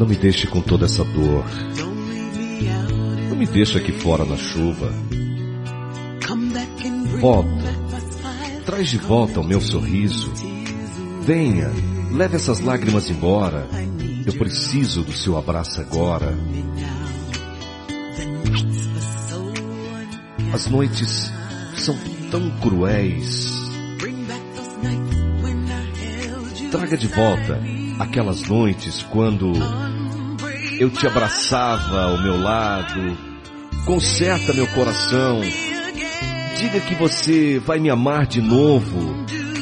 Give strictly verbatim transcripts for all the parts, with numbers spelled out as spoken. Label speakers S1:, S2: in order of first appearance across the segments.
S1: Não me deixe com toda essa dor. Não me deixe aqui fora na chuva. Volta. Traz de volta o meu sorriso. Venha, leve essas lágrimas embora. Eu preciso do seu abraço agora. As noites são tão cruéis. Traga de volta aquelas noites quando eu te abraçava ao meu lado. Conserta meu coração. Diga que você vai me amar de novo.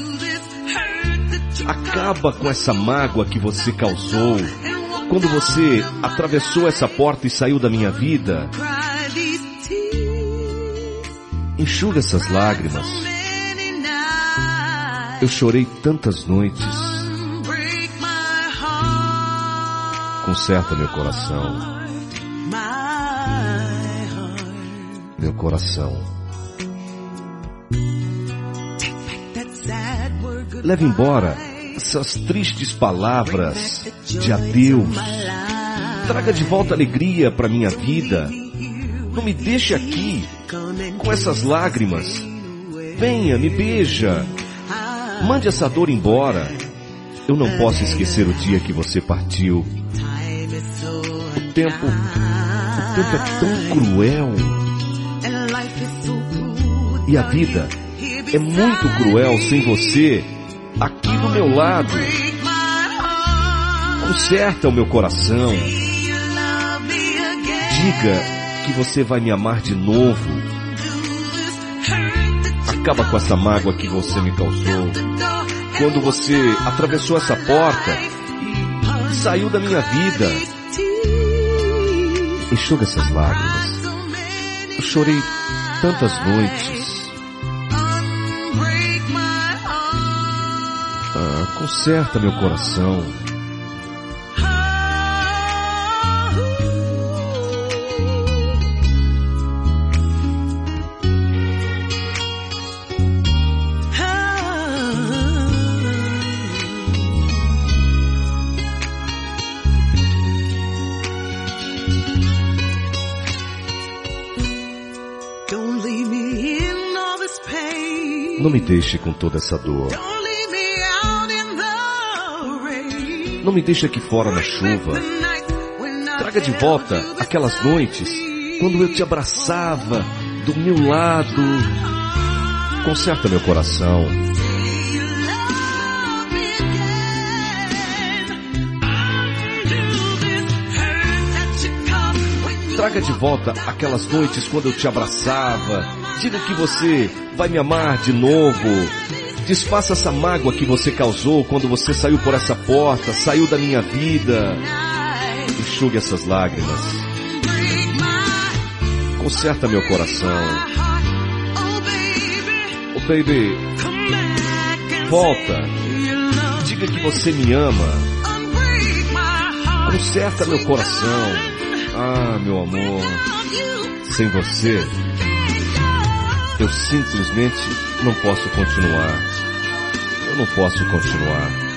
S1: Acaba com essa mágoa que você causou quando você atravessou essa porta e saiu da minha vida. Enxuga essas lágrimas. Eu chorei tantas noites. Conserta meu coração. Meu coração. Leve embora essas tristes palavras de adeus. Traga de volta alegria para minha vida. Não me deixe aqui com essas lágrimas. Venha, me beija. Mande essa dor embora. Eu não posso esquecer o dia que você partiu. O tempo, o tempo é tão cruel. E a vida é muito cruel sem você aqui do meu lado. Conserta o meu coração. Diga que você vai me amar de novo. Acaba com essa mágoa que você me causou quando você atravessou essa porta e saiu da minha vida. Enxuga essas lágrimas. Eu chorei tantas noites. Ah, conserta meu coração. Não me deixe com toda essa dor. Não me deixe aqui fora na chuva. Traga de volta aquelas noites quando eu te abraçava do meu lado. Conserta meu coração. Traga de volta aquelas noites quando eu te abraçava. Diga que você vai me amar de novo. Desfaça essa mágoa que você causou quando você saiu por essa porta, saiu da minha vida. Enxugue essas lágrimas. Conserta meu coração. Oh, baby, volta. Diga que você me ama. Conserta meu coração. Ah, meu amor, sem você eu simplesmente não posso continuar. Eu não posso continuar.